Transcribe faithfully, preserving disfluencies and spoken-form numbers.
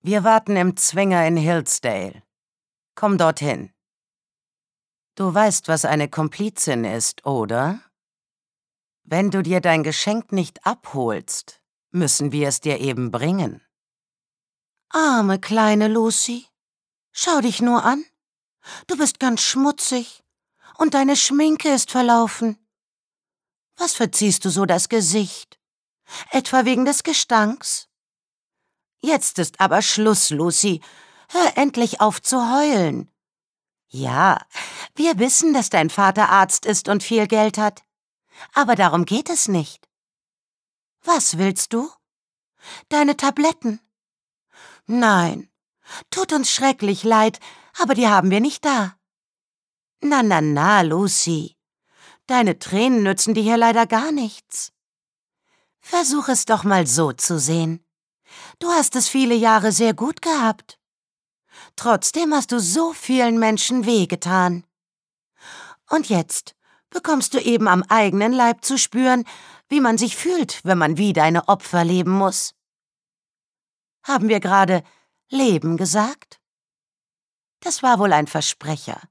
Wir warten im Zwinger in Hillsdale. Komm dorthin. Du weißt, was eine Komplizin ist, oder? Wenn du dir dein Geschenk nicht abholst, müssen wir es dir eben bringen. Arme kleine Lucy, schau dich nur an. Du bist ganz schmutzig und deine Schminke ist verlaufen. Was verziehst du so das Gesicht? Etwa wegen des Gestanks? Jetzt ist aber Schluss, Lucy. Hör endlich auf zu heulen. Ja, wir wissen, dass dein Vater Arzt ist und viel Geld hat. Aber darum geht es nicht. Was willst du? Deine Tabletten? Nein, tut uns schrecklich leid, aber die haben wir nicht da. Na, na, na, Lucy. Deine Tränen nützen dir hier leider gar nichts. Versuch es doch mal so zu sehen. Du hast es viele Jahre sehr gut gehabt. Trotzdem hast du so vielen Menschen wehgetan. Und jetzt bekommst du eben am eigenen Leib zu spüren, wie man sich fühlt, wenn man wie deine Opfer leben muss. Haben wir gerade Leben gesagt? Das war wohl ein Versprecher.